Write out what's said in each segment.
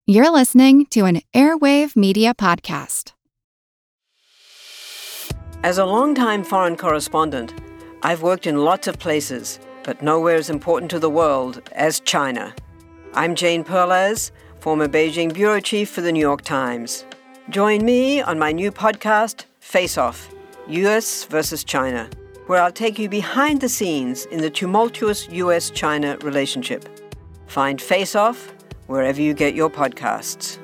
You're listening to an Airwave Media Podcast. As a longtime foreign correspondent, I've worked in lots of places, but nowhere as important to the world as China. I'm Jane Perlez, former Beijing bureau chief for the New York Times. Join me on my new podcast, Face Off, U.S. versus China, where I'll take you behind the scenes in the tumultuous U.S.-China relationship. Find Face Off wherever you get your podcasts.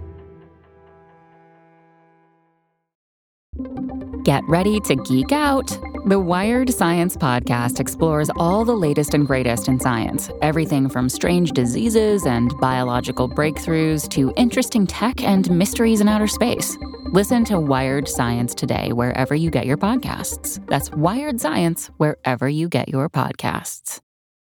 Get ready to geek out. The Wired Science Podcast explores all the latest and greatest in science. Everything from strange diseases and biological breakthroughs to interesting tech and mysteries in outer space. Listen to Wired Science today wherever you get your podcasts. That's Wired Science wherever you get your podcasts.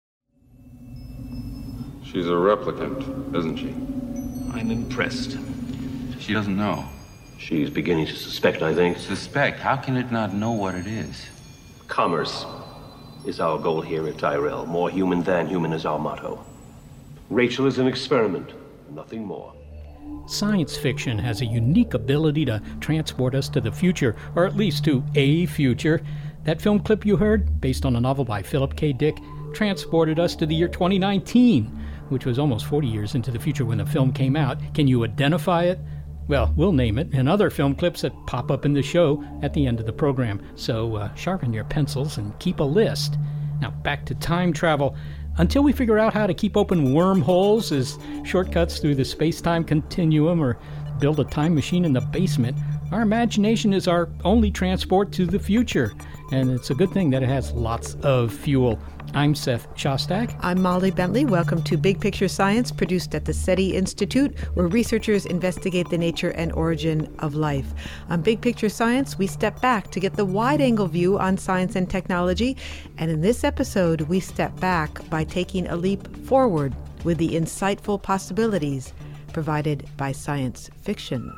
She's a replicant, isn't she? I'm impressed. She doesn't know. She's beginning to suspect, I think. Suspect? How can it not know what it is? Commerce is our goal here at Tyrell. More human than human is our motto. Rachel is an experiment, nothing more. Science fiction has a unique ability to transport us to the future, or at least to a future. That film clip you heard, based on a novel by Philip K. Dick, transported us to the year 2019, which was almost 40 years into the future when the film came out. Can you identify it? Well, we'll name it, and other film clips that pop up in the show at the end of the program. So sharpen your pencils and keep a list. Now back to time travel. Until we figure out how to keep open wormholes as shortcuts through the space-time continuum or build a time machine in the basement, our imagination is our only transport to the future. And it's a good thing that it has lots of fuel. I'm Seth Shostak. I'm Molly Bentley. Welcome to Big Picture Science, produced at the SETI Institute, where researchers investigate the nature and origin of life. On Big Picture Science, we step back to get the wide-angle view on science and technology. And in this episode, we step back by taking a leap forward with the insightful possibilities provided by science fiction.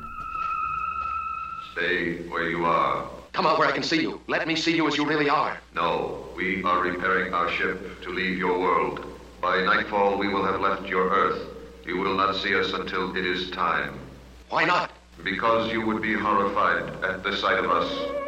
Stay where you are. Come out where I can see you. Let me see you as you really are. No, we are repairing our ship to leave your world. By nightfall, we will have left your Earth. You will not see us until it is time. Why not? Because you would be horrified at the sight of us.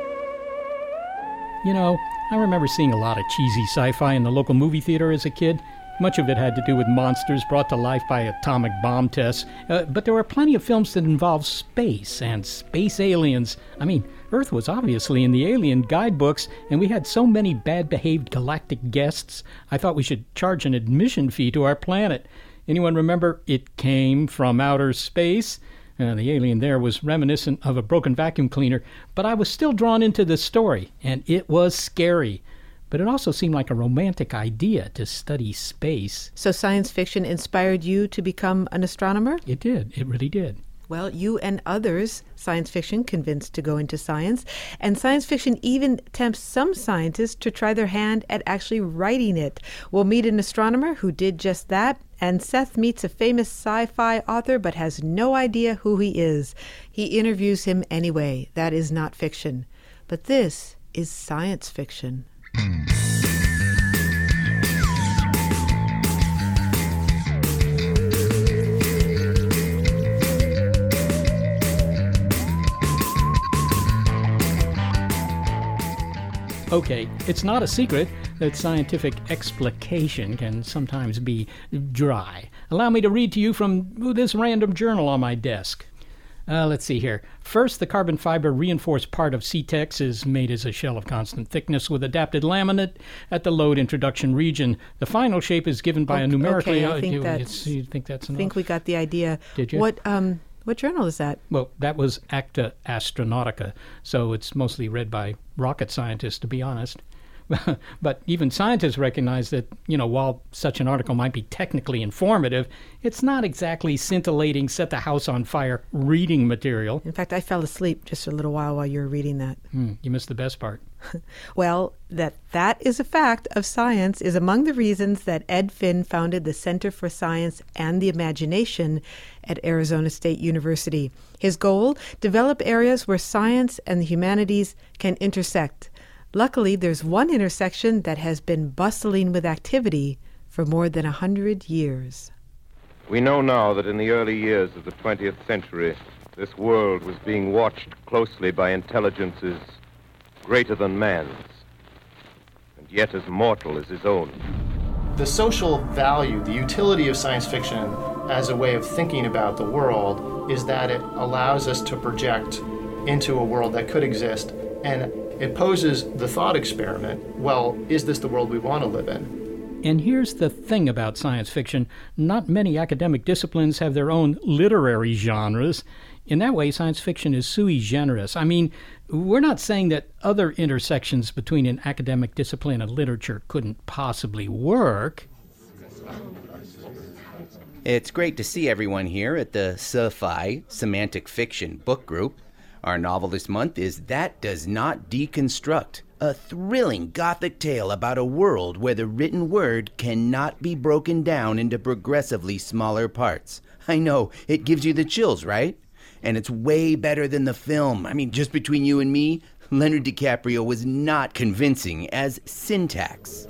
You know, I remember seeing a lot of cheesy sci-fi in the local movie theater as a kid. Much of it had to do with monsters brought to life by atomic bomb tests. But there were plenty of films that involved space and space aliens. I mean, Earth was obviously in the alien guidebooks, and we had so many bad-behaved galactic guests, I thought we should charge an admission fee to our planet. Anyone remember It Came from Outer Space? The alien there was reminiscent of a broken vacuum cleaner, but I was still drawn into the story, and it was scary. But it also seemed like a romantic idea to study space. So science fiction inspired you to become an astronomer? It did. It really did. Well, you and others, science fiction convinced to go into science. And science fiction even tempts some scientists to try their hand at actually writing it. We'll meet an astronomer who did just that. And Seth meets a famous sci-fi author but has no idea who he is. He interviews him anyway. That is not fiction. But this is science fiction. Okay, it's not a secret that scientific explication can sometimes be dry. Allow me to read to you from this random journal on my desk. Let's see here. First, the carbon fiber reinforced part of CTEX is made as a shell of constant thickness with adapted laminate at the load introduction region. The final shape is given by a numerically... Okay, you think that's enough? I think we got the idea. Did you? What journal is that? Well, that was Acta Astronautica, so it's mostly read by rocket scientists, to be honest. But even scientists recognize that, while such an article might be technically informative, it's not exactly scintillating, set the house on fire reading material. In fact, I fell asleep just a little while you were reading that. You missed the best part. Well, that is a fact of science is among the reasons that Ed Finn founded the Center for Science and the Imagination at Arizona State University. His goal, develop areas where science and the humanities can intersect. Luckily, there's one intersection that has been bustling with activity for more than 100 years. We know now that in the early years of the 20th century, this world was being watched closely by intelligences greater than man's, and yet as mortal as his own. The social value, the utility of science fiction as a way of thinking about the world is that it allows us to project into a world that could exist, and it poses the thought experiment, well, is this the world we want to live in? And here's the thing about science fiction. Not many academic disciplines have their own literary genres. In that way, science fiction is sui generis. I mean, we're not saying that other intersections between an academic discipline and literature couldn't possibly work. It's great to see everyone here at the Sci-Fi Semantic Fiction Book Group. Our novel this month is That Does Not Deconstruct, a thrilling Gothic tale about a world where the written word cannot be broken down into progressively smaller parts. I know, it gives you the chills, right? And it's way better than the film. I mean, just between you and me, Leonardo DiCaprio was not convincing as Syntax.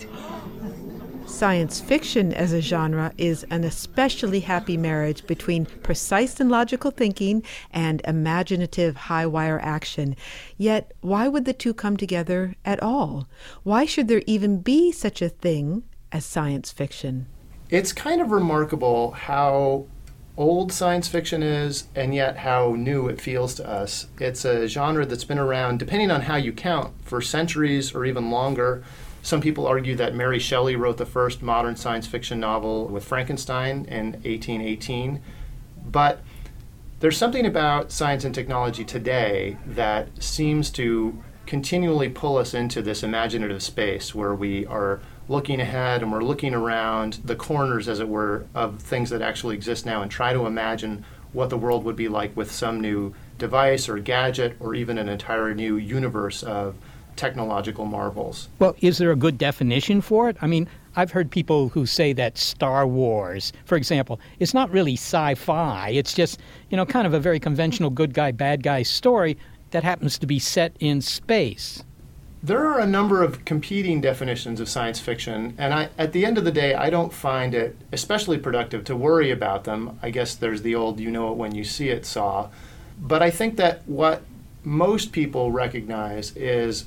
Science fiction as a genre is an especially happy marriage between precise and logical thinking and imaginative high-wire action. Yet, why would the two come together at all? Why should there even be such a thing as science fiction? It's kind of remarkable how old science fiction is and yet how new it feels to us. It's a genre that's been around, depending on how you count, for centuries or even longer. Some people argue that Mary Shelley wrote the first modern science fiction novel with Frankenstein in 1818. But there's something about science and technology today that seems to continually pull us into this imaginative space where we are looking ahead and we're looking around the corners, as it were, of things that actually exist now and try to imagine what the world would be like with some new device or gadget or even an entire new universe of technological marvels. Well, is there a good definition for it? I mean, I've heard people who say that Star Wars, for example, it's not really sci-fi. It's just, kind of a very conventional good guy, bad guy story that happens to be set in space. There are a number of competing definitions of science fiction, and at the end of the day, I don't find it especially productive to worry about them. I guess there's the old you know it when you see it saw. But I think that what most people recognize is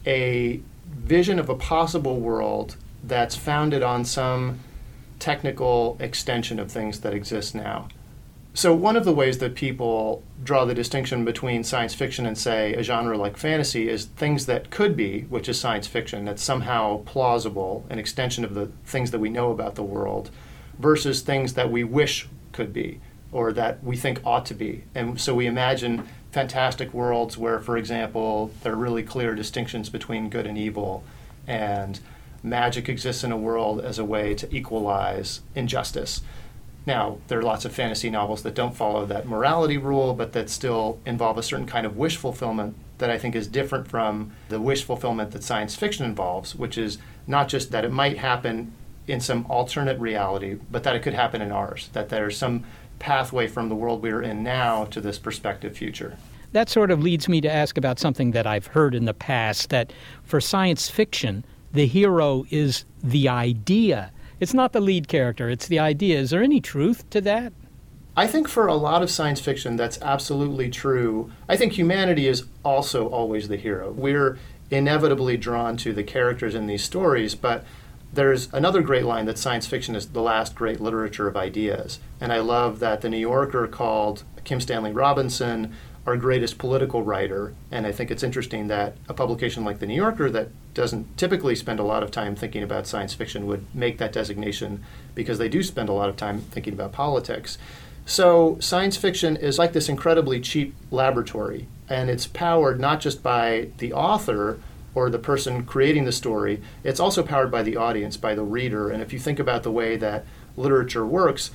a vision of a possible world that's founded on some technical extension of things that exist now. So one of the ways that people draw the distinction between science fiction and, say, a genre like fantasy is things that could be, which is science fiction, that's somehow plausible, an extension of the things that we know about the world, versus things that we wish could be or that we think ought to be. And so we imagine fantastic worlds where, for example, there are really clear distinctions between good and evil, and magic exists in a world as a way to equalize injustice. Now, there are lots of fantasy novels that don't follow that morality rule, but that still involve a certain kind of wish fulfillment that I think is different from the wish fulfillment that science fiction involves, which is not just that it might happen in some alternate reality, but that it could happen in ours, that there's some pathway from the world we're in now to this prospective future. That sort of leads me to ask about something that I've heard in the past, that for science fiction, the hero is the idea. It's not the lead character, it's the idea. Is there any truth to that? I think for a lot of science fiction, that's absolutely true. I think humanity is also always the hero. We're inevitably drawn to the characters in these stories, but there's another great line that science fiction is the last great literature of ideas. And I love that the New Yorker called Kim Stanley Robinson our greatest political writer. And I think it's interesting that a publication like the New Yorker that doesn't typically spend a lot of time thinking about science fiction would make that designation, because they do spend a lot of time thinking about politics. So science fiction is like this incredibly cheap laboratory, and it's powered not just by the author or the person creating the story, it's also powered by the audience, by the reader. And if you think about the way that literature works,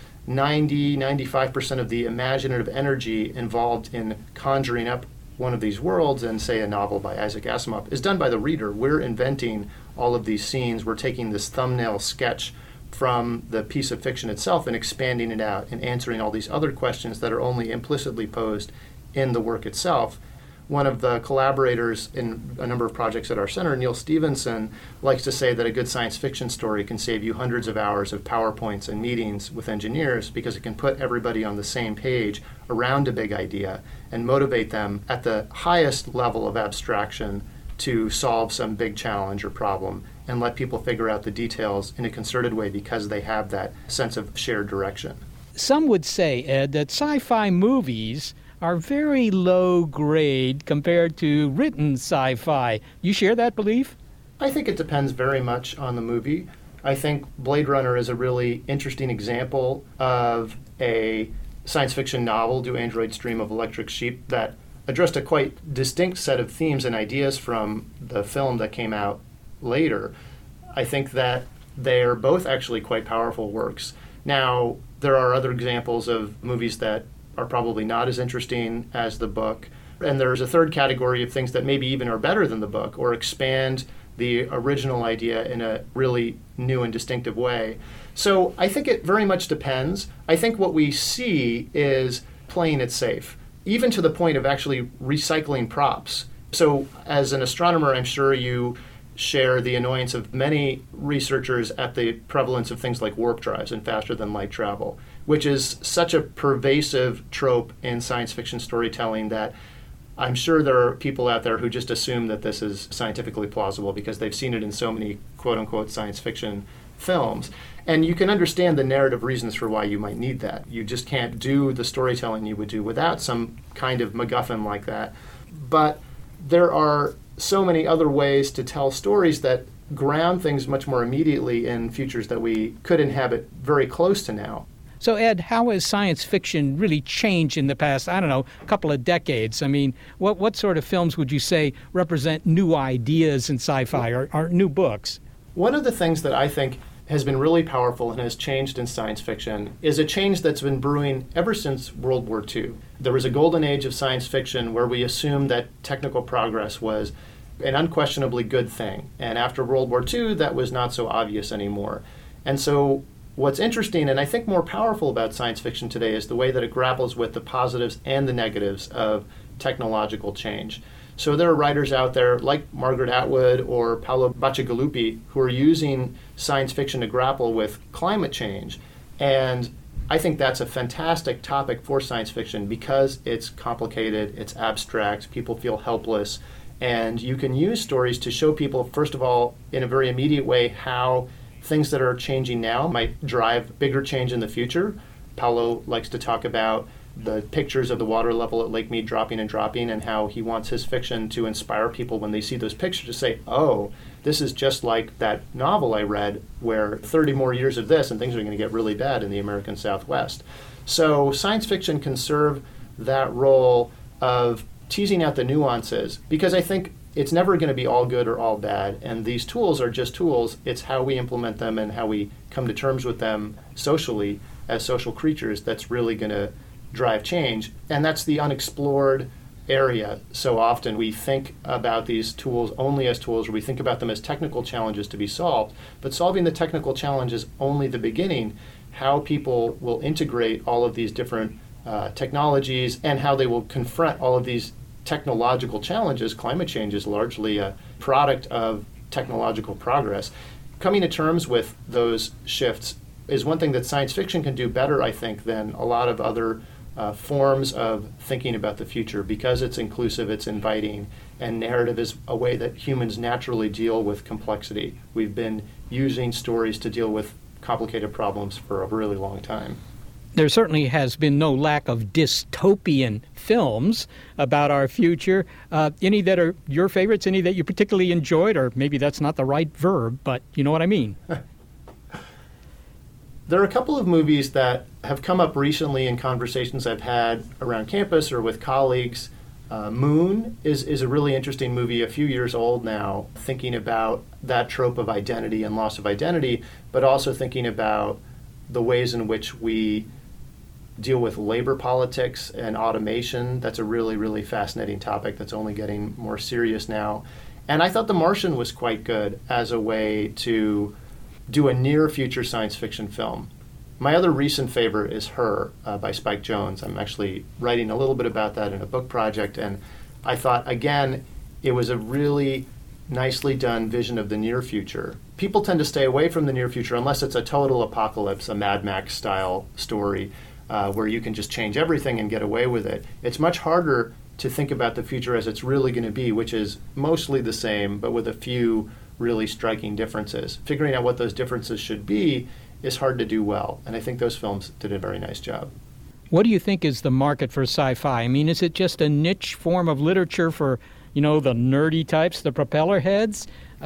95% of the imaginative energy involved in conjuring up one of these worlds, and say a novel by Isaac Asimov, is done by the reader. We're inventing all of these scenes. We're taking this thumbnail sketch from the piece of fiction itself and expanding it out and answering all these other questions that are only implicitly posed in the work itself. One of the collaborators in a number of projects at our center, Neil Stevenson, likes to say that a good science fiction story can save you hundreds of hours of PowerPoints and meetings with engineers because it can put everybody on the same page around a big idea and motivate them at the highest level of abstraction to solve some big challenge or problem and let people figure out the details in a concerted way because they have that sense of shared direction. Some would say, Ed, that sci-fi movies are very low grade compared to written sci-fi. You share that belief? I think it depends very much on the movie. I think Blade Runner is a really interesting example of a science fiction novel, Do Androids Dream of Electric Sheep, that addressed a quite distinct set of themes and ideas from the film that came out later. I think that they're both actually quite powerful works. Now, there are other examples of movies that are probably not as interesting as the book. And there's a third category of things that maybe even are better than the book or expand the original idea in a really new and distinctive way. So I think it very much depends. I think what we see is playing it safe, even to the point of actually recycling props. So as an astronomer, I'm sure you share the annoyance of many researchers at the prevalence of things like warp drives and faster than light travel, which is such a pervasive trope in science fiction storytelling that I'm sure there are people out there who just assume that this is scientifically plausible because they've seen it in so many quote-unquote science fiction films. And you can understand the narrative reasons for why you might need that. You just can't do the storytelling you would do without some kind of MacGuffin like that. But there are so many other ways to tell stories that ground things much more immediately in futures that we could inhabit very close to now. So, Ed, how has science fiction really changed in the past, couple of decades? I mean, what sort of films would you say represent new ideas in sci-fi or new books? One of the things that I think has been really powerful and has changed in science fiction is a change that's been brewing ever since World War II. There was a golden age of science fiction where we assumed that technical progress was an unquestionably good thing. And after World War II, that was not so obvious anymore. And so what's interesting and I think more powerful about science fiction today is the way that it grapples with the positives and the negatives of technological change. So there are writers out there like Margaret Atwood or Paolo Bacigalupi who are using science fiction to grapple with climate change. And I think that's a fantastic topic for science fiction because it's complicated, it's abstract, people feel helpless, and you can use stories to show people, first of all, in a very immediate way, how things that are changing now might drive bigger change in the future. Paolo likes to talk about the pictures of the water level at Lake Mead dropping and how he wants his fiction to inspire people when they see those pictures to say, oh, this is just like that novel I read where 30 more years of this and things are going to get really bad in the American Southwest. So science fiction can serve that role of teasing out the nuances because I think it's never going to be all good or all bad, and these tools are just tools. It's how we implement them and how we come to terms with them socially as social creatures that's really going to drive change, and that's the unexplored area. So often we think about these tools only as tools, or we think about them as technical challenges to be solved, but solving the technical challenge is only the beginning. How people will integrate all of these different technologies and how they will confront all of these technological challenges. Climate change is largely a product of technological progress. Coming to terms with those shifts is one thing that science fiction can do better, I think, than a lot of other forms of thinking about the future because it's inclusive, it's inviting, and narrative is a way that humans naturally deal with complexity. We've been using stories to deal with complicated problems for a really long time. There certainly has been no lack of dystopian films about our future. Any that are your favorites, any that you particularly enjoyed, or maybe that's not the right verb, but you know what I mean. There are a couple of movies that have come up recently in conversations I've had around campus or with colleagues. Moon is a really interesting movie, a few years old now, thinking about that trope of identity and loss of identity, but also thinking about the ways in which we deal with labor politics and automation. That's a really, really fascinating topic that's only getting more serious now. And I thought The Martian was quite good as a way to do a near-future science fiction film. My other recent favorite is Her by Spike Jonze. I'm actually writing a little bit about that in a book project, and I thought, again, it was a really nicely done vision of the near future. People tend to stay away from the near future unless it's a total apocalypse, a Mad Max style story where you can just change everything and get away with it. It's much harder to think about the future as it's really going to be, which is mostly the same, but with a few really striking differences. Figuring out what those differences should be is hard to do well, and I think those films did a very nice job. What do you think is the market for sci-fi? I mean, is it just a niche form of literature for, the nerdy types, the propeller heads?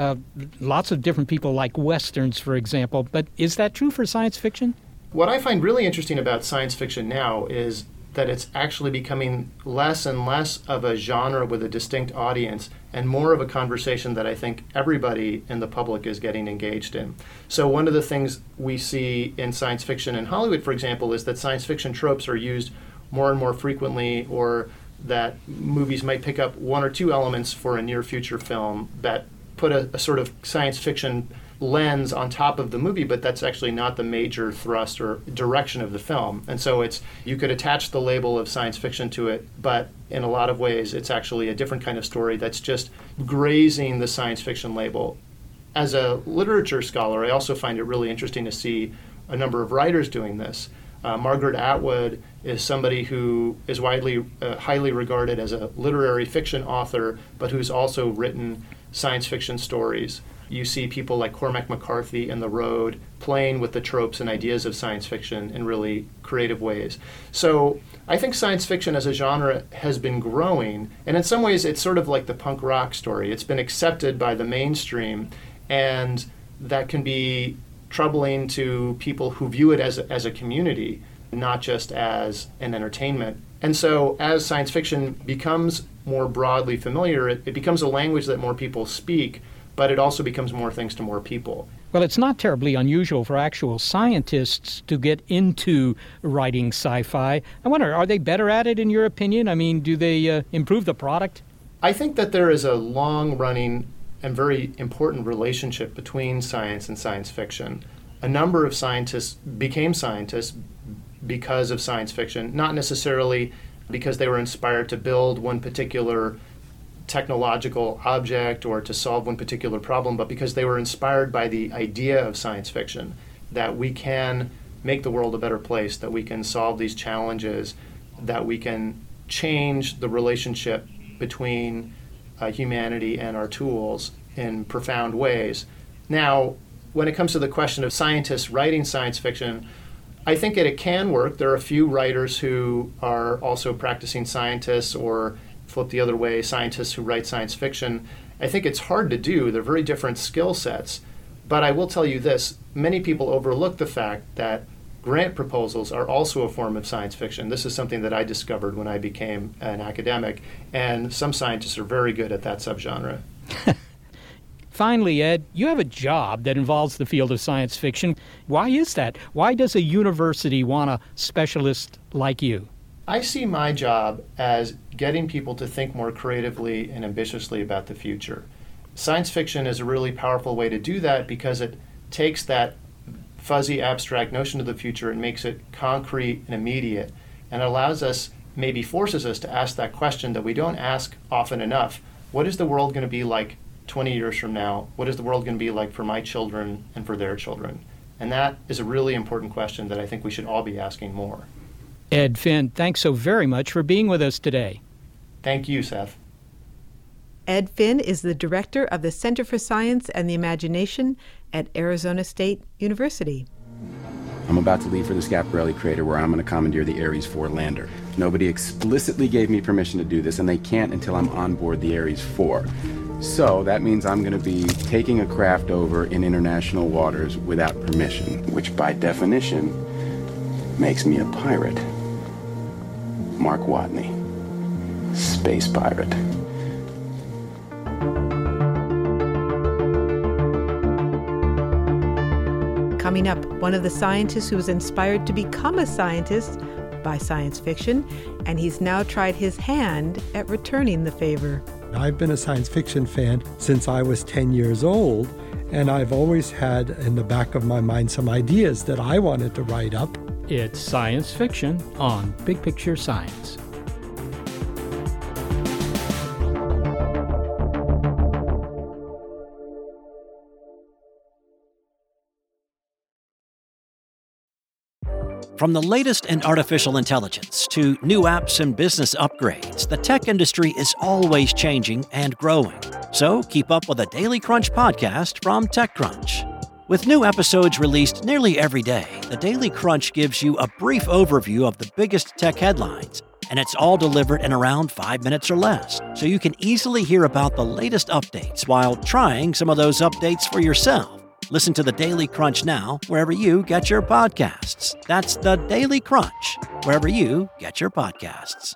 Lots of different people like Westerns, for example, but is that true for science fiction? What I find really interesting about science fiction now is that it's actually becoming less and less of a genre with a distinct audience and more of a conversation that I think everybody in the public is getting engaged in. So one of the things we see in science fiction in Hollywood, for example, is that science fiction tropes are used more and more frequently, or that movies might pick up one or two elements for a near future film that put a sort of science fiction lens on top of the movie, but that's actually not the major thrust or direction of the film. And so you could attach the label of science fiction to it, but in a lot of ways it's actually a different kind of story that's just grazing the science fiction label. As a literature scholar, I also find it really interesting to see a number of writers doing this. Margaret Atwood is somebody who is highly regarded as a literary fiction author, but who's also written science fiction stories. You see people like Cormac McCarthy in The Road playing with the tropes and ideas of science fiction in really creative ways. So I think science fiction as a genre has been growing, and in some ways it's sort of like the punk rock story. It's been accepted by the mainstream, and that can be troubling to people who view it as a community, not just as an entertainment. And so as science fiction becomes more broadly familiar, it becomes a language that more people speak, but it also becomes more things to more people. Well, it's not terribly unusual for actual scientists to get into writing sci-fi. I wonder, are they better at it in your opinion? I mean, do they improve the product? I think that there is a long-running and very important relationship between science and science fiction. A number of scientists became scientists because of science fiction, not necessarily because they were inspired to build one particular technological object or to solve one particular problem, but because they were inspired by the idea of science fiction, that we can make the world a better place, that we can solve these challenges, that we can change the relationship between humanity and our tools in profound ways. Now, when it comes to the question of scientists writing science fiction, I think it can work. There are a few writers who are also practicing scientists, or flip the other way, scientists who write science fiction. I think it's hard to do. They're very different skill sets. But I will tell you this, many people overlook the fact that grant proposals are also a form of science fiction. This is something that I discovered when I became an academic, and some scientists are very good at that subgenre. Finally, Ed, you have a job that involves the field of science fiction. Why is that? Why does a university want a specialist like you? I see my job as getting people to think more creatively and ambitiously about the future. Science fiction is a really powerful way to do that because it takes that fuzzy, abstract notion of the future and makes it concrete and immediate, and allows us, maybe forces us to ask that question that we don't ask often enough. What is the world going to be like 20 years from now? What is the world going to be like for my children and for their children? And that is a really important question that I think we should all be asking more. Ed Finn, thanks so very much for being with us today. Thank you, Seth. Ed Finn is the director of the Center for Science and the Imagination at Arizona State University. I'm about to leave for the Schiaparelli crater, where I'm going to commandeer the Ares 4 lander. Nobody explicitly gave me permission to do this, and they can't until I'm on board the Ares 4. So that means I'm going to be taking a craft over in international waters without permission, which by definition makes me a pirate. Mark Watney, space pirate. Coming up, one of the scientists who was inspired to become a scientist by science fiction, and he's now tried his hand at returning the favor. I've been a science fiction fan since I was 10 years old, and I've always had in the back of my mind some ideas that I wanted to write up. It's Science Fiction on Big Picture Science. From the latest in artificial intelligence to new apps and business upgrades, the tech industry is always changing and growing. So keep up with the Daily Crunch podcast from TechCrunch. With new episodes released nearly every day, the Daily Crunch gives you a brief overview of the biggest tech headlines, and it's all delivered in around 5 minutes or less, so you can easily hear about the latest updates while trying some of those updates for yourself. Listen to the Daily Crunch now wherever you get your podcasts. That's the Daily Crunch, wherever you get your podcasts.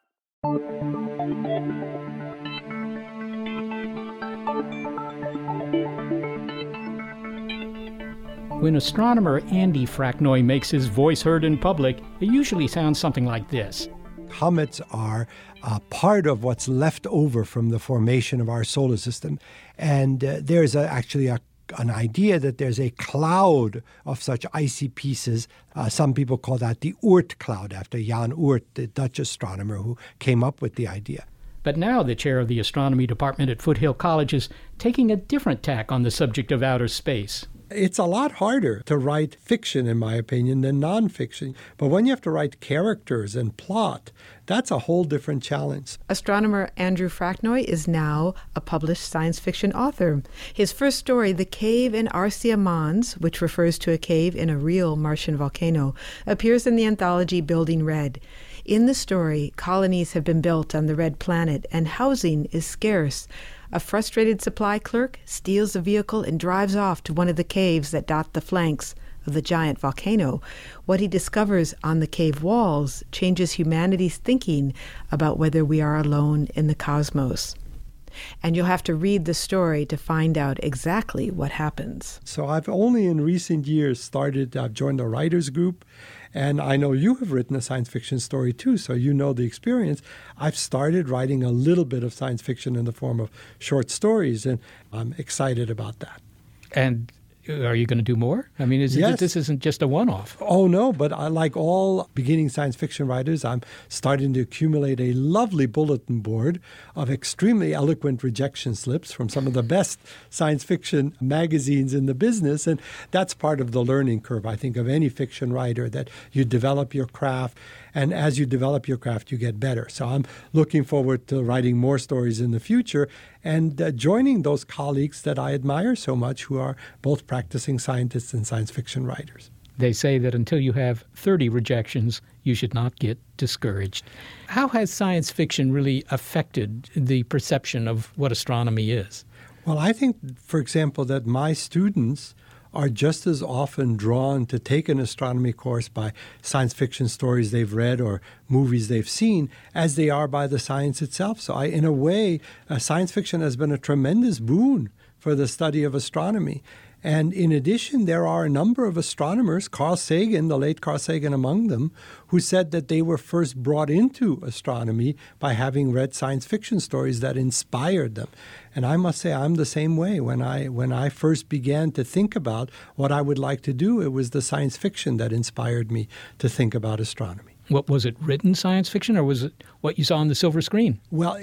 When astronomer Andy Fracknoy makes his voice heard in public, it usually sounds something like this. Comets are part of what's left over from the formation of our solar system. And there's actually an idea that there's a cloud of such icy pieces. Some people call that the Oort cloud, after Jan Oort, the Dutch astronomer who came up with the idea. But now the chair of the astronomy department at Foothill College is taking a different tack on the subject of outer space. It's a lot harder to write fiction, in my opinion, than nonfiction. But when you have to write characters and plot, that's a whole different challenge. Astronomer Andrew Fracknoy is now a published science fiction author. His first story, The Cave in Arsia Mons, which refers to a cave in a real Martian volcano, appears in the anthology Building Red. In the story, colonies have been built on the red planet, and housing is scarce. A frustrated supply clerk steals a vehicle and drives off to one of the caves that dot the flanks of the giant volcano. What he discovers on the cave walls changes humanity's thinking about whether we are alone in the cosmos. And you'll have to read the story to find out exactly what happens. So I've only in recent years I've joined a writers group, and I know you have written a science fiction story too, so you know the experience. I've started writing a little bit of science fiction in the form of short stories, and I'm excited about that. And are you going to do more? I mean, Yes. This isn't just a one-off. Oh, no, but like all beginning science fiction writers, I'm starting to accumulate a lovely bulletin board of extremely eloquent rejection slips from some of the best science fiction magazines in the business. And that's part of the learning curve, I think, of any fiction writer, that you develop your craft. And as you develop your craft, you get better. So I'm looking forward to writing more stories in the future and joining those colleagues that I admire so much, who are both practicing scientists and science fiction writers. They say that until you have 30 rejections, you should not get discouraged. How has science fiction really affected the perception of what astronomy is? Well, I think, for example, that my students are just as often drawn to take an astronomy course by science fiction stories they've read or movies they've seen as they are by the science itself. So in a way, science fiction has been a tremendous boon for the study of astronomy. And in addition, there are a number of astronomers, Carl Sagan, the late Carl Sagan among them, who said that they were first brought into astronomy by having read science fiction stories that inspired them. And I must say I'm the same way. When I first began to think about what I would like to do, it was the science fiction that inspired me to think about astronomy. What was it, written science fiction, or was it what you saw on the silver screen? Well,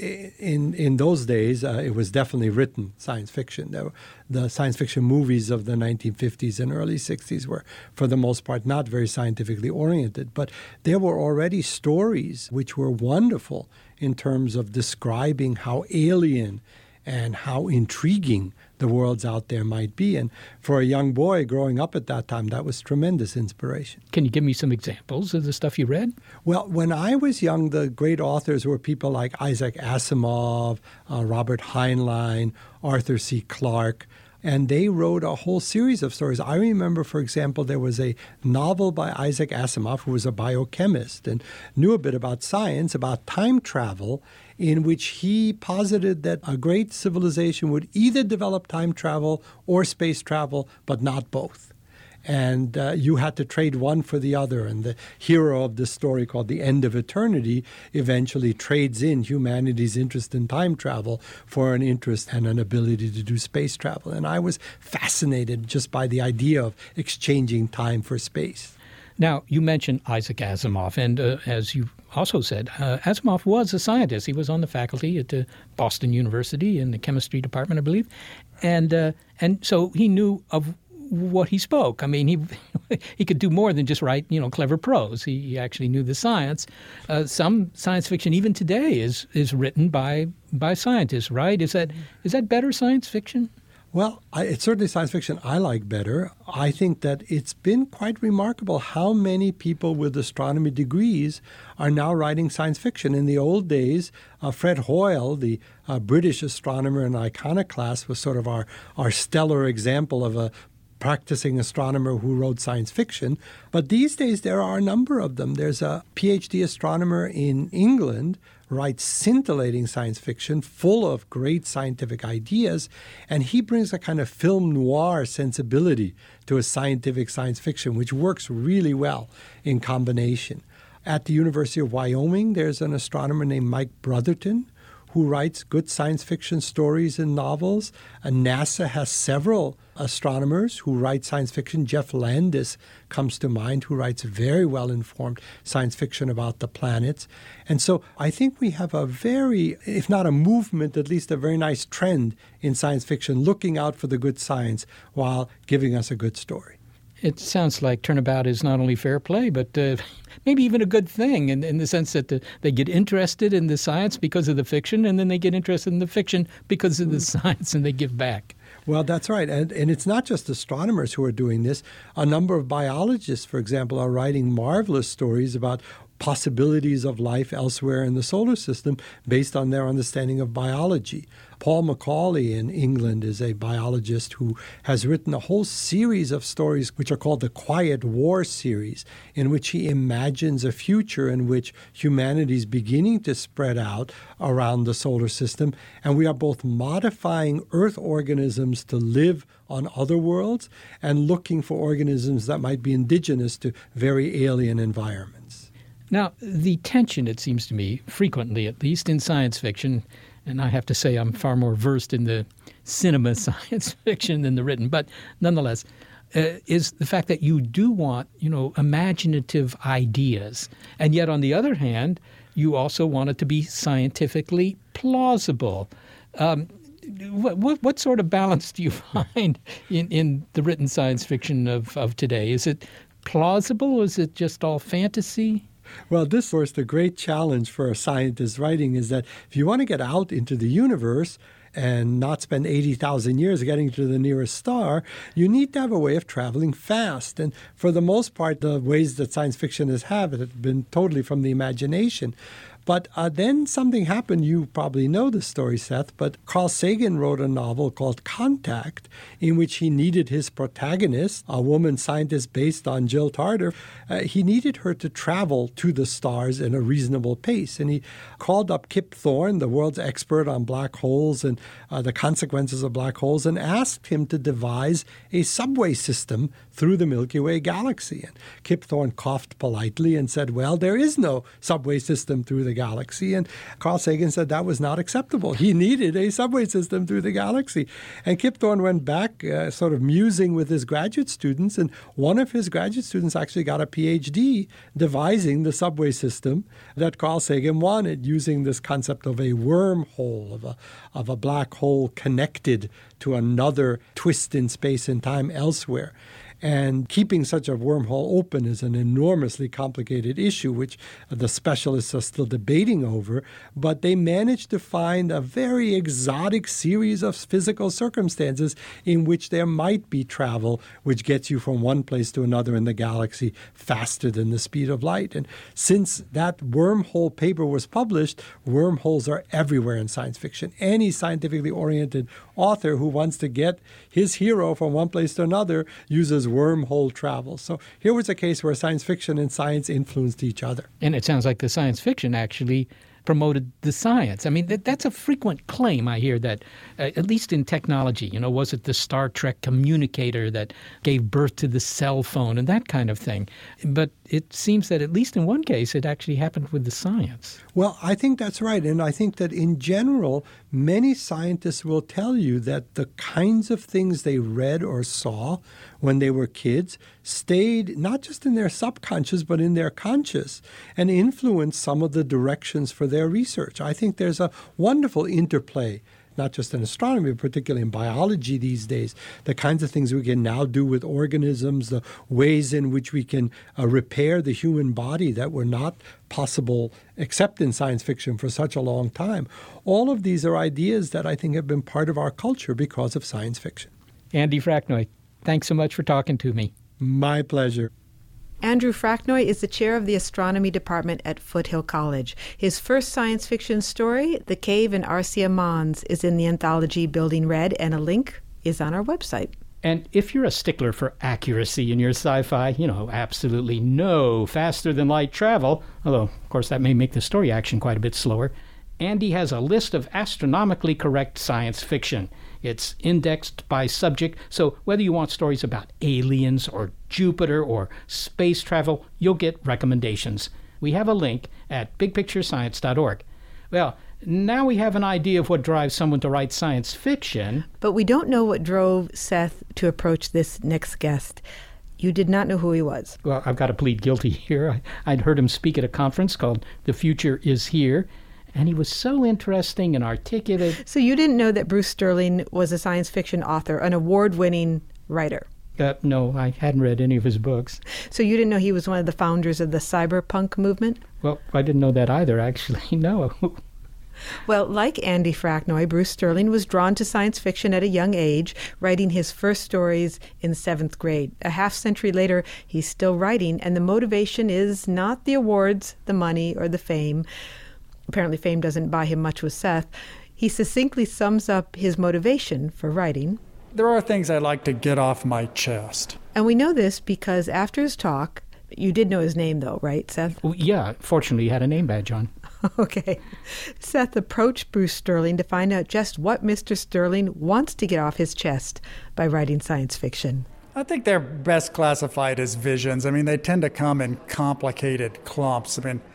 in those days, it was definitely written science fiction. The science fiction movies of the 1950s and early 60s were, for the most part, not very scientifically oriented. But there were already stories which were wonderful in terms of describing how alien and how intriguing the worlds out there might be. And for a young boy growing up at that time, that was tremendous inspiration. Can you give me some examples of the stuff you read? Well, when I was young, the great authors were people like Isaac Asimov, Robert Heinlein, Arthur C. Clarke, and they wrote a whole series of stories. I remember, for example, there was a novel by Isaac Asimov, who was a biochemist and knew a bit about science, about time travel, in which he posited that a great civilization would either develop time travel or space travel, but not both. And you had to trade one for the other. And the hero of this story, called The End of Eternity, eventually trades in humanity's interest in time travel for an interest and an ability to do space travel. And I was fascinated just by the idea of exchanging time for space. Now, you mentioned Isaac Asimov, and as you also said, Asimov was a scientist. He was on the faculty at Boston University in the chemistry department, I believe. And so he knew of what he spoke. I mean, he could do more than just write, clever prose. He actually knew the science. Some science fiction, even today, is written by scientists, right? Is that better science fiction? Well, it's certainly science fiction I like better. I think that it's been quite remarkable how many people with astronomy degrees are now writing science fiction. In the old days, Fred Hoyle, the British astronomer and iconoclast, was sort of our stellar example of a practicing astronomer who wrote science fiction. But these days, there are a number of them. There's a PhD astronomer in England writes scintillating science fiction full of great scientific ideas, and he brings a kind of film noir sensibility to a scientific science fiction, which works really well in combination. At the University of Wyoming, there's an astronomer named Mike Brotherton who writes good science fiction stories and novels. NASA has several astronomers who write science fiction. Jeff Landis comes to mind, who writes very well-informed science fiction about the planets. And so I think we have a very, if not a movement, at least a very nice trend in science fiction, looking out for the good science while giving us a good story. It sounds like turnabout is not only fair play, but maybe even a good thing in the sense that they get interested in the science because of the fiction, and then they get interested in the fiction because of the science, and they give back. Well, that's right. And it's not just astronomers who are doing this. A number of biologists, for example, are writing marvelous stories about possibilities of life elsewhere in the solar system based on their understanding of biology. Paul Macaulay in England is a biologist who has written a whole series of stories which are called the Quiet War series, in which he imagines a future in which humanity is beginning to spread out around the solar system, and we are both modifying Earth organisms to live on other worlds and looking for organisms that might be indigenous to very alien environments. Now, the tension, it seems to me, frequently, at least in science fiction, and I have to say I'm far more versed in the cinema science fiction than the written, but nonetheless, is the fact that you do want, imaginative ideas. And yet, on the other hand, you also want it to be scientifically plausible. What sort of balance do you find in the written science fiction of today? Is it plausible, or is it just all fantasy? Well, this, of course, the great challenge for a scientist writing is that if you want to get out into the universe and not spend 80,000 years getting to the nearest star, you need to have a way of traveling fast. And for the most part, the ways that science fiction has have been totally from the imagination. But then something happened. You probably know the story, Seth, but Carl Sagan wrote a novel called Contact, in which he needed his protagonist, a woman scientist based on Jill Tarter. He needed her to travel to the stars in a reasonable pace. And he called up Kip Thorne, the world's expert on black holes and the consequences of black holes, and asked him to devise a subway system through the Milky Way galaxy. And Kip Thorne coughed politely and said, well, there is no subway system through the galaxy. And Carl Sagan said that was not acceptable. He needed a subway system through the galaxy. And Kip Thorne went back sort of musing with his graduate students, and one of his graduate students actually got a PhD devising the subway system that Carl Sagan wanted, using this concept of a wormhole, of a black hole connected to another twist in space and time elsewhere. And keeping such a wormhole open is an enormously complicated issue, which the specialists are still debating over. But they managed to find a very exotic series of physical circumstances in which there might be travel, which gets you from one place to another in the galaxy faster than the speed of light. And since that wormhole paper was published, wormholes are everywhere in science fiction. Any scientifically oriented author who wants to get his hero from one place to another uses wormhole travel. So here was a case where science fiction and science influenced each other. And it sounds like the science fiction actually promoted the science. I mean, that's a frequent claim I hear, that at least in technology, was it the Star Trek communicator that gave birth to the cell phone and that kind of thing? But it seems that at least in one case, it actually happened with the science. Well, I think that's right. And I think that in general, many scientists will tell you that the kinds of things they read or saw when they were kids stayed not just in their subconscious, but in their conscious, and influenced some of the directions for their research. I think there's a wonderful interplay not just in astronomy, but particularly in biology these days, the kinds of things we can now do with organisms, the ways in which we can repair the human body that were not possible except in science fiction for such a long time. All of these are ideas that I think have been part of our culture because of science fiction. Andy Fracknoy, thanks so much for talking to me. My pleasure. Andrew Fracknoy is the chair of the astronomy department at Foothill College. His first science fiction story, The Cave in Arsia Mons, is in the anthology Building Red, and a link is on our website. And if you're a stickler for accuracy in your sci-fi, absolutely no faster-than-light travel, although, of course, that may make the story action quite a bit slower, Andy has a list of astronomically correct science fiction. It's indexed by subject, so whether you want stories about aliens or Jupiter or space travel, you'll get recommendations. We have a link at bigpicturescience.org. Well, now we have an idea of what drives someone to write science fiction. But we don't know what drove Seth to approach this next guest. You did not know who he was. Well, I've got to plead guilty here. I'd heard him speak at a conference called The Future Is Here, and he was so interesting and articulate. So you didn't know that Bruce Sterling was a science fiction author, an award-winning writer? No, I hadn't read any of his books. So you didn't know he was one of the founders of the cyberpunk movement? Well, I didn't know that either, actually. No. Well, like Andy Fracknoy, Bruce Sterling was drawn to science fiction at a young age, writing his first stories in 7th grade. A half-century later, he's still writing, and the motivation is not the awards, the money, or the fame. Apparently fame doesn't buy him much with Seth. He succinctly sums up his motivation for writing. There are things I like to get off my chest. And we know this because after his talk, you did know his name though, right, Seth? Well, yeah, fortunately he had a name badge on. Okay. Seth approached Bruce Sterling to find out just what Mr. Sterling wants to get off his chest by writing science fiction. I think they're best classified as visions. I mean, they tend to come in complicated clumps. I mean,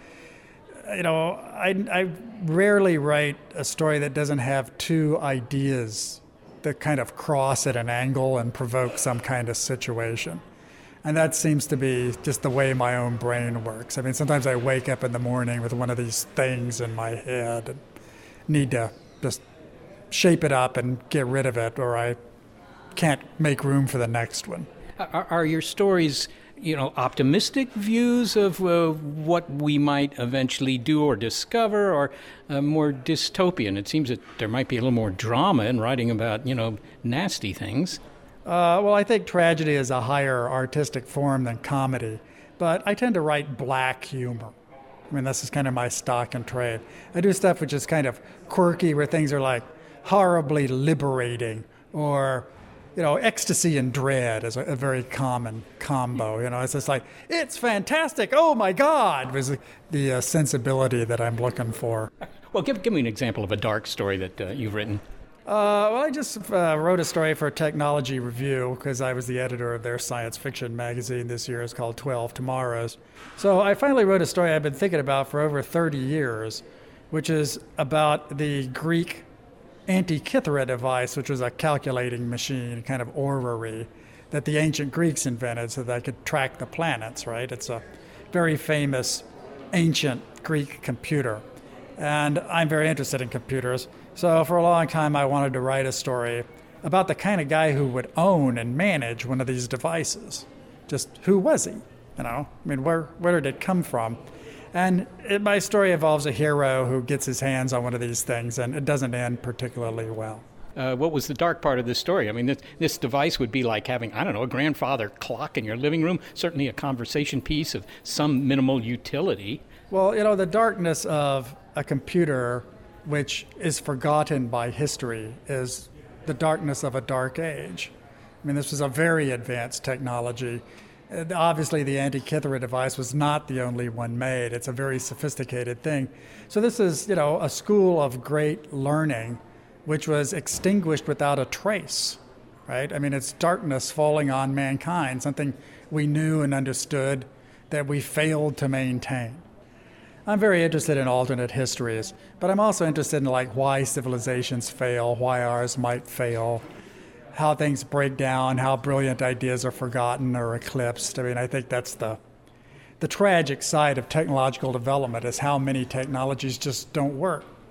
I rarely write a story that doesn't have two ideas that kind of cross at an angle and provoke some kind of situation. And that seems to be just the way my own brain works. I mean, sometimes I wake up in the morning with one of these things in my head and need to just shape it up and get rid of it, or I can't make room for the next one. Are your stories, optimistic views of what we might eventually do or discover, or more dystopian? It seems that there might be a little more drama in writing about, nasty things. Well, I think tragedy is a higher artistic form than comedy, but I tend to write black humor. I mean, this is kind of my stock and trade. I do stuff which is kind of quirky, where things are like horribly liberating, or ecstasy and dread is a very common combo. It's just like, it's fantastic, oh my God, was the sensibility that I'm looking for. Well, give me an example of a dark story that you've written. Well, I just wrote a story for Technology Review because I was the editor of their science fiction magazine this year. It's called 12 Tomorrows. So I finally wrote a story I've been thinking about for over 30 years, which is about the Greek Antikythera device, which was a calculating machine, kind of orrery, that the ancient Greeks invented so they could track the planets, right? It's a very famous ancient Greek computer. And I'm very interested in computers. So for a long time, I wanted to write a story about the kind of guy who would own and manage one of these devices. Just who was he? I mean, where did it come from? And my story involves a hero who gets his hands on one of these things, and it doesn't end particularly well. What was the dark part of this story? I mean, this device would be like having, a grandfather clock in your living room, certainly a conversation piece of some minimal utility. Well, the darkness of a computer, which is forgotten by history, is the darkness of a dark age. I mean, this was a very advanced technology. Obviously, the Antikythera device was not the only one made. It's a very sophisticated thing. So this is, a school of great learning, which was extinguished without a trace, right? I mean, it's darkness falling on mankind, something we knew and understood that we failed to maintain. I'm very interested in alternate histories, but I'm also interested in why civilizations fail, why ours might fail, how things break down, how brilliant ideas are forgotten or eclipsed. I mean, I think that's the tragic side of technological development, is how many technologies just don't work.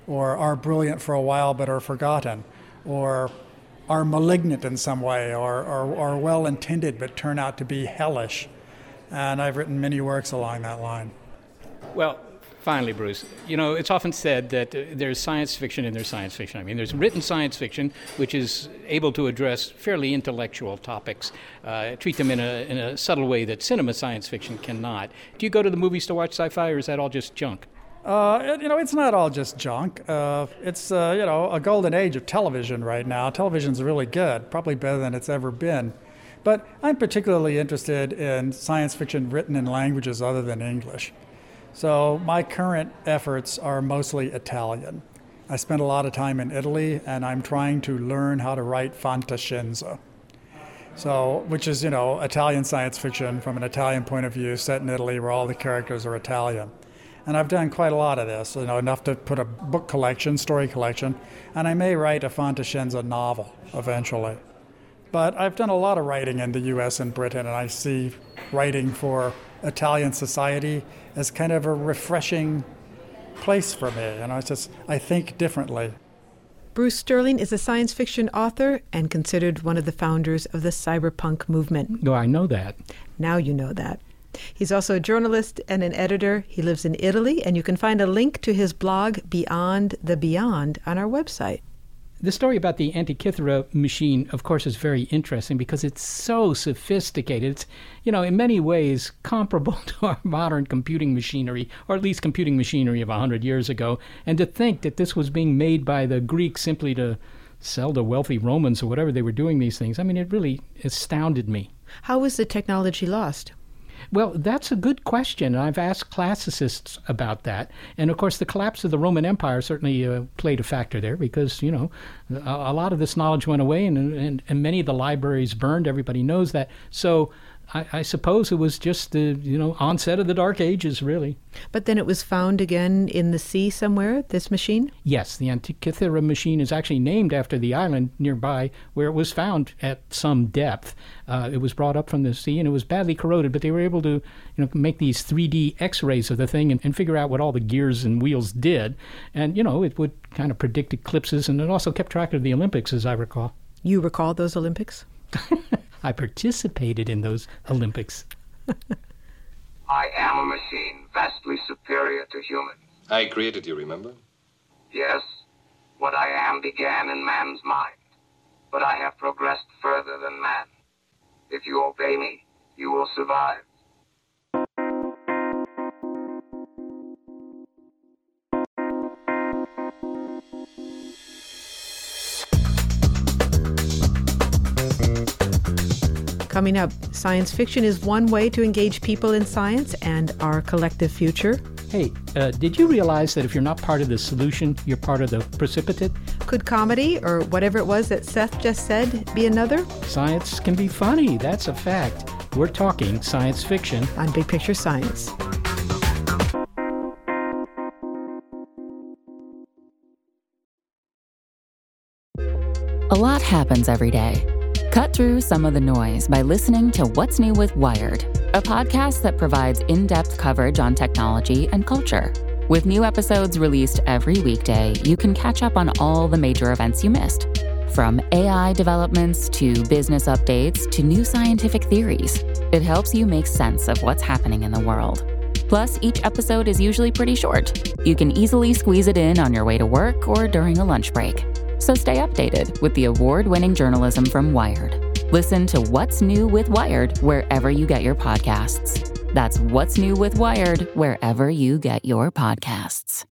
or are brilliant for a while but are forgotten, or are malignant in some way, or are well-intended but turn out to be hellish. And I've written many works along that line. Well, finally, Bruce, it's often said that there's science fiction and there's science fiction. I mean, there's written science fiction, which is able to address fairly intellectual topics, treat them in a subtle way that cinema science fiction cannot. Do you go to the movies to watch sci-fi, or is that all just junk? It's not all just junk. It's a golden age of television right now. Television's really good, probably better than it's ever been. But I'm particularly interested in science fiction written in languages other than English. So my current efforts are mostly Italian. I spent a lot of time in Italy, and I'm trying to learn how to write fantascienza. So, which is, Italian science fiction from an Italian point of view, set in Italy where all the characters are Italian. And I've done quite a lot of this, enough to put a book collection, story collection, and I may write a fantascienza novel eventually. But I've done a lot of writing in the U.S. and Britain, and I see writing for Italian society as kind of a refreshing place for me. I think differently. Bruce Sterling is a science fiction author and considered one of the founders of the cyberpunk movement. No, I know that. Now you know that. He's also a journalist and an editor. He lives in Italy, and you can find a link to his blog, Beyond the Beyond, on our website. The story about the Antikythera machine, of course, is very interesting because it's so sophisticated. It's, in many ways comparable to our modern computing machinery, or at least computing machinery of 100 years ago. And to think that this was being made by the Greeks simply to sell to wealthy Romans or whatever they were doing these things, it really astounded me. How was the technology lost? Well, that's a good question. I've asked classicists about that. And, of course, the collapse of the Roman Empire certainly played a factor there because, a lot of this knowledge went away and many of the libraries burned. Everybody knows that. So I suppose it was just the, onset of the Dark Ages, really. But then it was found again in the sea somewhere, this machine? Yes, the Antikythera machine is actually named after the island nearby where it was found at some depth. It was brought up from the sea and it was badly corroded, but they were able to, make these 3D X-rays of the thing and figure out what all the gears and wheels did. And, it would kind of predict eclipses, and it also kept track of the Olympics, as I recall. You recall those Olympics? I participated in those Olympics. I am a machine vastly superior to humans. I created you, remember? Yes, what I am began in man's mind, but I have progressed further than man. If you obey me, you will survive. Coming up, science fiction is one way to engage people in science and our collective future. Hey, did you realize that if you're not part of the solution, you're part of the precipitate? Could comedy, or whatever it was that Seth just said, be another? Science can be funny, that's a fact. We're talking science fiction on Big Picture Science. A lot happens every day. Cut through some of the noise by listening to What's New with Wired, a podcast that provides in-depth coverage on technology and culture. With new episodes released every weekday, you can catch up on all the major events you missed. From AI developments to business updates to new scientific theories, it helps you make sense of what's happening in the world. Plus, each episode is usually pretty short. You can easily squeeze it in on your way to work or during a lunch break. So stay updated with the award-winning journalism from Wired. Listen to What's New with Wired wherever you get your podcasts. That's What's New with Wired wherever you get your podcasts.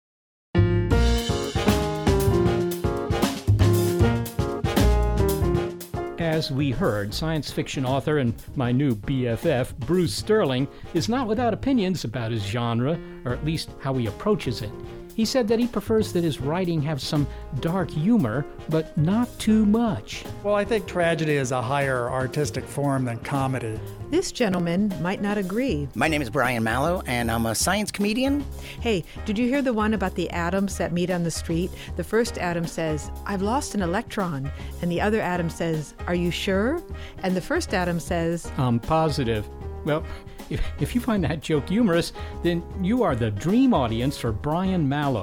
As we heard, science fiction author and my new BFF, Bruce Sterling, is not without opinions about his genre, or at least how he approaches it. He said that he prefers that his writing have some dark humor, but not too much. Well, I think tragedy is a higher artistic form than comedy. This gentleman might not agree. My name is Brian Mallow, and I'm a science comedian. Hey, did you hear the one about the atoms that meet on the street? The first atom says, "I've lost an electron." And the other atom says, "Are you sure?" And the first atom says, "I'm positive." Well, if you find that joke humorous, then you are the dream audience for Brian Mallow.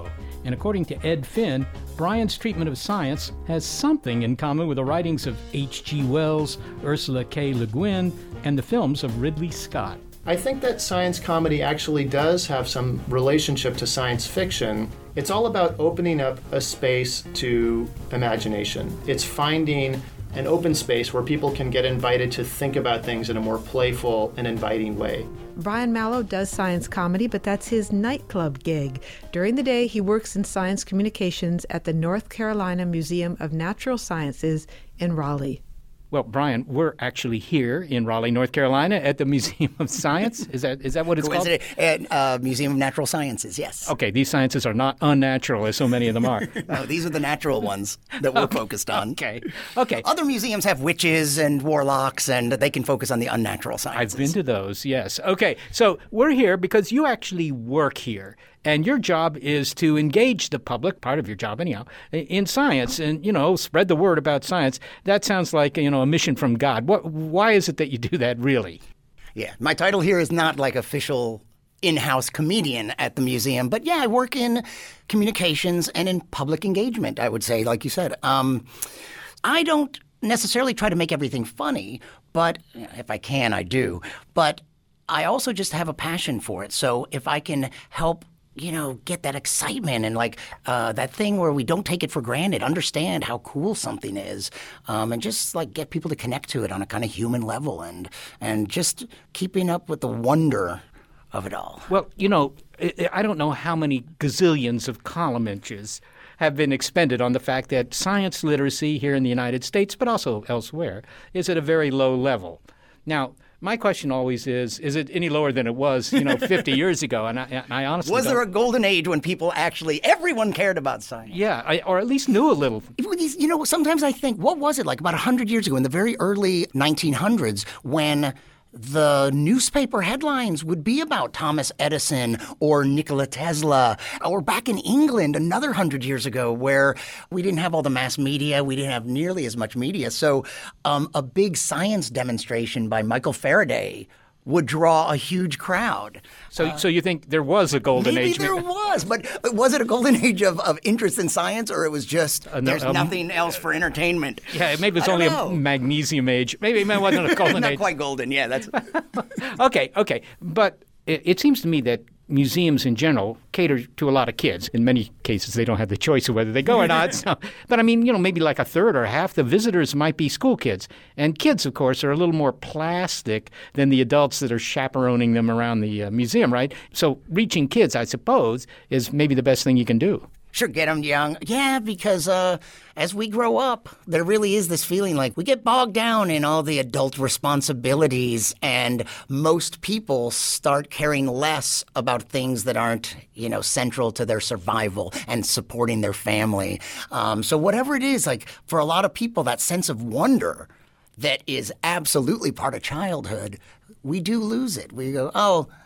And according to Ed Finn, Brian's treatment of science has something in common with the writings of H.G. Wells, Ursula K. Le Guin, and the films of Ridley Scott. I think that science comedy actually does have some relationship to science fiction. It's all about opening up a space to imagination. It's finding an open space where people can get invited to think about things in a more playful and inviting way. Brian Malow does science comedy, but that's his nightclub gig. During the day, he works in science communications at the North Carolina Museum of Natural Sciences in Raleigh. Well, Brian, we're actually here in Raleigh, North Carolina at the Museum of Science. Is that what it's called? At Museum of Natural Sciences, yes. Okay, these sciences are not unnatural, as so many of them are. No, these are the natural ones that we're focused on. Okay. Other museums have witches and warlocks, and they can focus on the unnatural sciences. I've been to those, yes. Okay, so we're here because you actually work here. And your job is to engage the public, part of your job anyhow, in science and, spread the word about science. That sounds like, a mission from God. Why is it that you do that, really? Yeah, my title here is not like official in-house comedian at the museum, but yeah, I work in communications and in public engagement, I would say, like you said. I don't necessarily try to make everything funny, but if I can, I do. But I also just have a passion for it. So if I can help get that excitement and that thing where we don't take it for granted, understand how cool something is, and just get people to connect to it on a kind of human level and just keeping up with the wonder of it all. Well, I don't know how many gazillions of column inches have been expended on the fact that science literacy here in the United States, but also elsewhere, is at a very low level. Now, my question always is it any lower than it was, 50 years ago? And I honestly Was there a golden age when everyone cared about science? Yeah, or at least knew a little. Sometimes I think, what was it like about 100 years ago in the very early 1900s when the newspaper headlines would be about Thomas Edison or Nikola Tesla, or back in England another 100 years ago where we didn't have all the mass media, we didn't have nearly as much media. So a big science demonstration by Michael Faraday would draw a huge crowd. So you think there was a golden age? Maybe there was, but was it a golden age of interest in science, or it was just there's nothing else for entertainment? Yeah, maybe it's only a magnesium age. Maybe it wasn't a golden age. Not quite golden, yeah. That's Okay. But it seems to me that museums in general cater to a lot of kids. In many cases, they don't have the choice of whether they go or not. So, but maybe like a third or half the visitors might be school kids. And kids, of course, are a little more plastic than the adults that are chaperoning them around the museum, right? So reaching kids, I suppose, is maybe the best thing you can do. Sure, get them young. Yeah, because as we grow up, there really is this feeling like we get bogged down in all the adult responsibilities, and most people start caring less about things that aren't, central to their survival and supporting their family. So whatever it is, for a lot of people, that sense of wonder that is absolutely part of childhood, we do lose it. We go,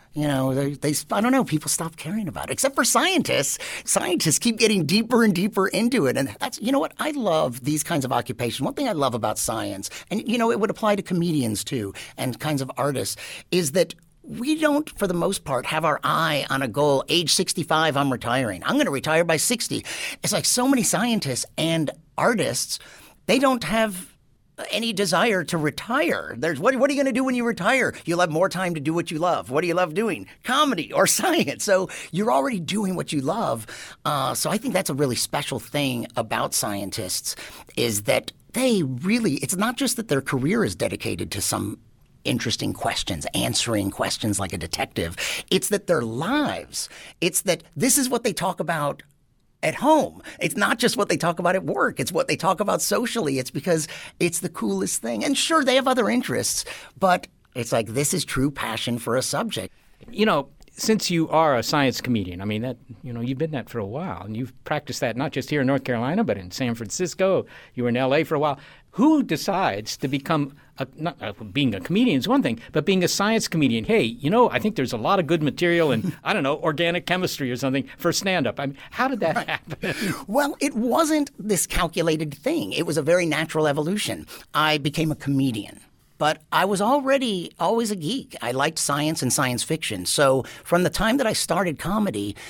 I don't know, people stop caring about it. Except for scientists. Scientists keep getting deeper and deeper into it. And that's, what? I love these kinds of occupations. One thing I love about science, and, it would apply to comedians too, and kinds of artists, is that we don't, for the most part, have our eye on a goal. Age 65, I'm retiring. I'm going to retire by 60. It's like so many scientists and artists, they don't have any desire to retire. What are you going to do when you retire? You'll have more time to do what you love. What do you love doing? Comedy or science. So you're already doing what you love. So I think that's a really special thing about scientists, is that it's not just that their career is dedicated to some interesting questions, answering questions like a detective. It's that their lives, it's that this is what they talk about at home. It's not just what they talk about at work. It's what they talk about socially. It's because it's the coolest thing. And sure, they have other interests, but it's like this is true passion for a subject. Since you are a science comedian, you've been that for a while, and you've practiced that not just here in North Carolina, but in San Francisco. You were in L.A. for a while. Who decides to become being a comedian is one thing, but being a science comedian? Hey, I think there's a lot of good material in, organic chemistry or something for stand-up. How did that happen? Well, it wasn't this calculated thing. It was a very natural evolution. I became a comedian. But I was already always a geek. I liked science and science fiction. So from the time that I started comedy,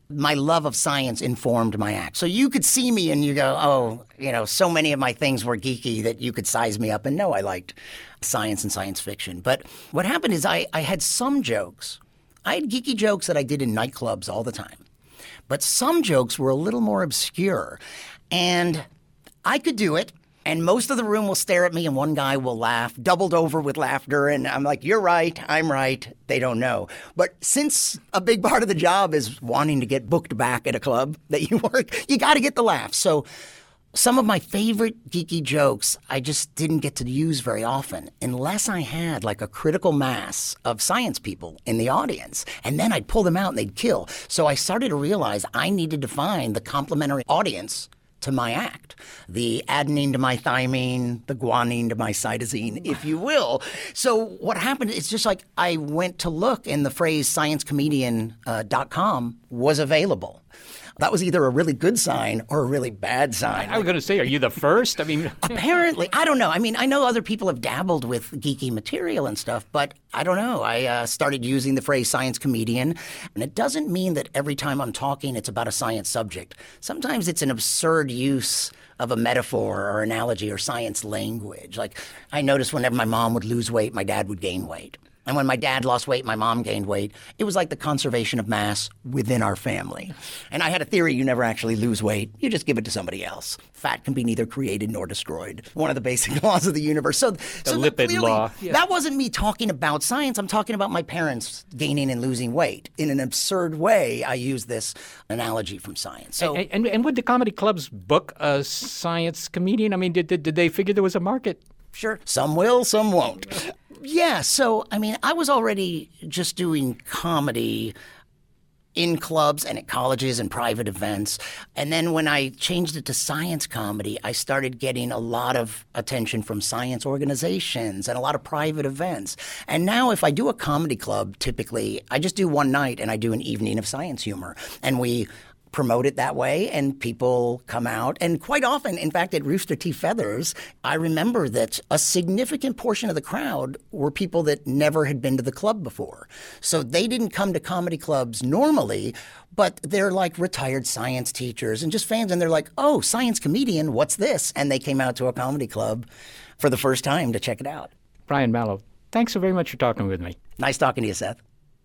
my love of science informed my act. So you could see me and you go, oh, so many of my things were geeky that you could size me up and know I liked science and science fiction. But what happened is I had some jokes. I had geeky jokes that I did in nightclubs all the time. But some jokes were a little more obscure. And I could do it. And most of the room will stare at me and one guy will laugh, doubled over with laughter. And I'm like, you're right, I'm right. They don't know. But since a big part of the job is wanting to get booked back at a club that you work, you got to get the laughs. So some of my favorite geeky jokes I just didn't get to use very often unless I had like a critical mass of science people in the audience. And then I'd pull them out and they'd kill. So I started to realize I needed to find the complementary audience to my act, the adenine to my thymine, the guanine to my cytosine, if you will. So what happened, it's just like I went to look and the phrase sciencecomedian.com was available. That was either a really good sign or a really bad sign. I was going to say, are you the first? I mean, apparently. I don't know. I mean, I know other people have dabbled with geeky material and stuff, but I don't know. I started using the phrase science comedian, and it doesn't mean that every time I'm talking, it's about a science subject. Sometimes it's an absurd use of a metaphor or analogy or science language. Like I noticed whenever my mom would lose weight, my dad would gain weight. And when my dad lost weight, my mom gained weight. It was like the conservation of mass within our family. And I had a theory: you never actually lose weight. You just give it to somebody else. Fat can be neither created nor destroyed. One of the basic laws of the universe. So the lipid clearly, law. Yeah. That wasn't me talking about science. I'm talking about my parents gaining and losing weight. In an absurd way, I use this analogy from science. So, and would the comedy clubs book a science comedian? I mean, did they figure there was a market? Sure. Some will, some won't. Yeah, so, I mean, I was already just doing comedy in clubs and at colleges and private events. And then when I changed it to science comedy, I started getting a lot of attention from science organizations and a lot of private events. And now if I do a comedy club, typically, I just do one night and I do an evening of science humor. And we promote it that way, and people come out. And quite often, in fact, at Rooster T. Feathers, I remember that a significant portion of the crowd were people that never had been to the club before. So they didn't come to comedy clubs normally, but they're like retired science teachers and just fans, and they're like, oh, science comedian, what's this? And they came out to a comedy club for the first time to check it out. Brian Malow, thanks so very much for talking with me. Nice talking to you, Seth.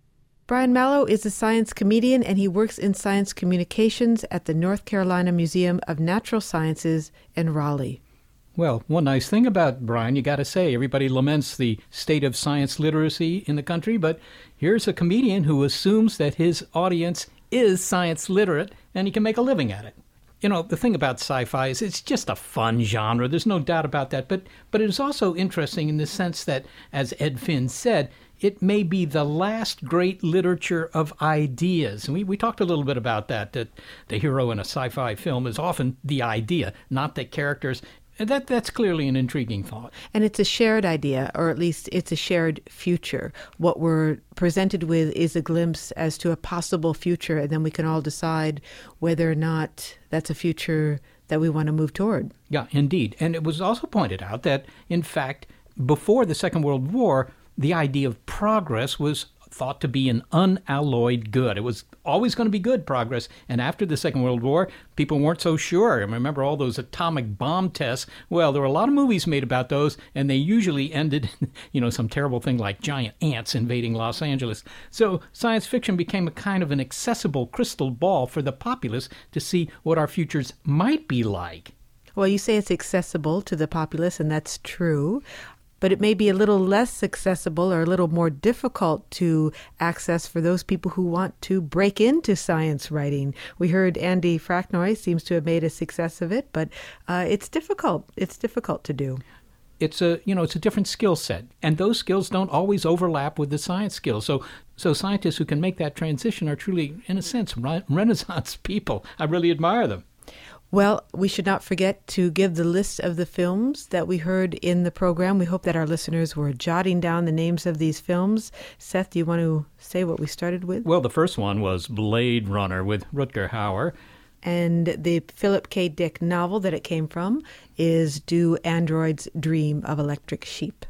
Brian Malow is a science comedian, and he works in science communications at the North Carolina Museum of Natural Sciences in Raleigh. Well, one nice thing about Brian, you got to say, everybody laments the state of science literacy in the country, but here's a comedian who assumes that his audience is science literate and he can make a living at it. You know, the thing about sci-fi is it's just a fun genre. There's no doubt about that. But it is also interesting in the sense that, as Ed Finn said, it may be the last great literature of ideas. And we talked a little bit about that the hero in a sci-fi film is often the idea, not the characters. And that's clearly an intriguing thought. And it's a shared idea, or at least it's a shared future. What we're presented with is a glimpse as to a possible future, and then we can all decide whether or not that's a future that we want to move toward. Yeah, indeed. And it was also pointed out that, in fact, before the Second World War, the idea of progress was thought to be an unalloyed good. It was always going to be good progress. And after the Second World War, people weren't so sure. I remember all those atomic bomb tests. Well, there were a lot of movies made about those, and they usually ended, some terrible thing like giant ants invading Los Angeles. So science fiction became a kind of an accessible crystal ball for the populace to see what our futures might be like. Well, you say it's accessible to the populace, and that's true. But it may be a little less accessible or a little more difficult to access for those people who want to break into science writing. We heard Andy Fracknoy seems to have made a success of it, but it's difficult. It's difficult to do. It's a different skill set, and those skills don't always overlap with the science skills. So scientists who can make that transition are truly, in a sense, Renaissance people. I really admire them. Well, we should not forget to give the list of the films that we heard in the program. We hope that our listeners were jotting down the names of these films. Seth, do you want to say what we started with? Well, the first one was Blade Runner with Rutger Hauer. And the Philip K. Dick novel that it came from is Do Androids Dream of Electric Sheep?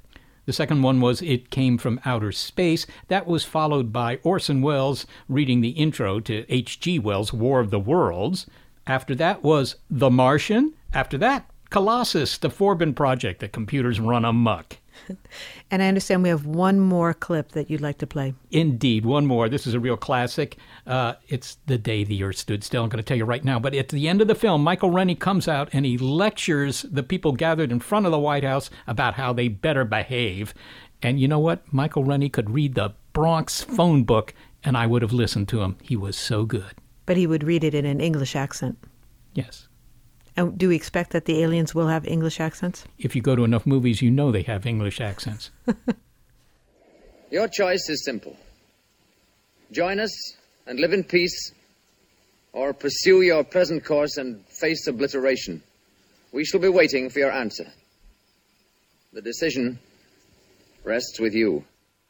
The second one was It Came from Outer Space. That was followed by Orson Welles reading the intro to H.G. Wells' War of the Worlds. After that was The Martian. After that, Colossus, the Forbin project that computers run amok. And I understand we have one more clip that you'd like to play. Indeed, one more. This is a real classic. It's The Day the Earth Stood Still. I'm going to tell you right now. But at the end of the film, Michael Rennie comes out and he lectures the people gathered in front of the White House about how they better behave. And you know what? Michael Rennie could read the Bronx phone book, and I would have listened to him. He was so good. But he would read it in an English accent. Yes. And do we expect that the aliens will have English accents? If you go to enough movies, you know they have English accents. Your choice is simple. Join us and live in peace, or pursue your present course and face obliteration. We shall be waiting for your answer. The decision rests with you.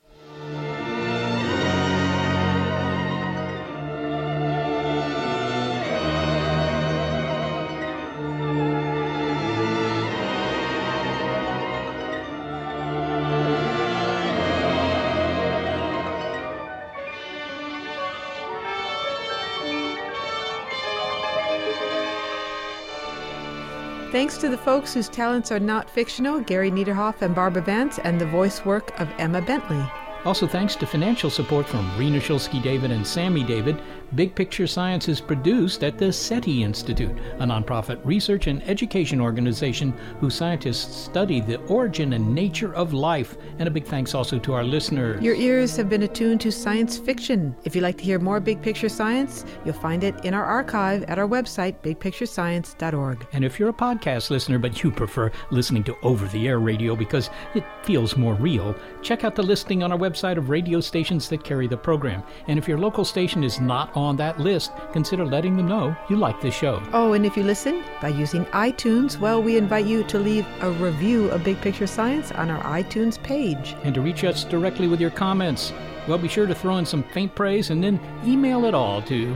Thanks to the folks whose talents are not fictional, Gary Niederhoff and Barbara Vance, and the voice work of Emma Bentley. Also thanks to financial support from Rena Shulsky-David and Sammy David, Big Picture Science is produced at the SETI Institute, a nonprofit research and education organization whose scientists study the origin and nature of life. And a big thanks also to our listeners. Your ears have been attuned to science fiction. If you'd like to hear more Big Picture Science, you'll find it in our archive at our website, bigpicturescience.org. And if you're a podcast listener but you prefer listening to over-the-air radio because it feels more real, check out the listing on our website of radio stations that carry the program. And if your local station is not on that list, consider letting them know you like this show. Oh, and if you listen by using iTunes, well, we invite you to leave a review of Big Picture Science on our iTunes page. And to reach us directly with your comments, well, be sure to throw in some faint praise and then email it all to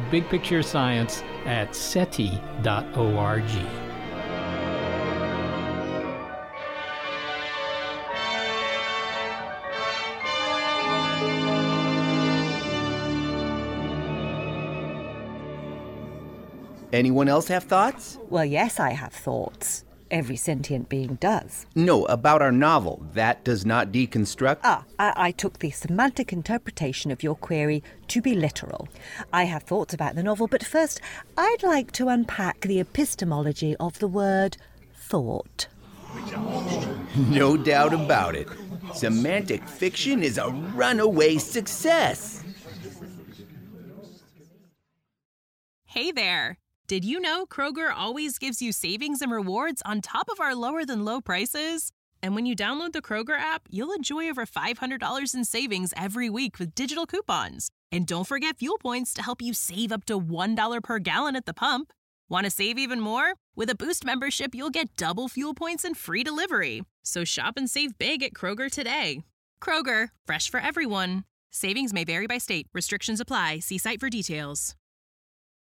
bigpicturescience@seti.org. Anyone else have thoughts? Well, yes, I have thoughts. Every sentient being does. No, about our novel. That does not deconstruct? I took the semantic interpretation of your query to be literal. I have thoughts about the novel, but first I'd like to unpack the epistemology of the word thought. No doubt about it. Semantic fiction is a runaway success. Hey there. Did you know Kroger always gives you savings and rewards on top of our lower-than-low prices? And when you download the Kroger app, you'll enjoy over $500 in savings every week with digital coupons. And don't forget fuel points to help you save up to $1 per gallon at the pump. Want to save even more? With a Boost membership, you'll get double fuel points and free delivery. So shop and save big at Kroger today. Kroger, fresh for everyone. Savings may vary by state. Restrictions apply. See site for details.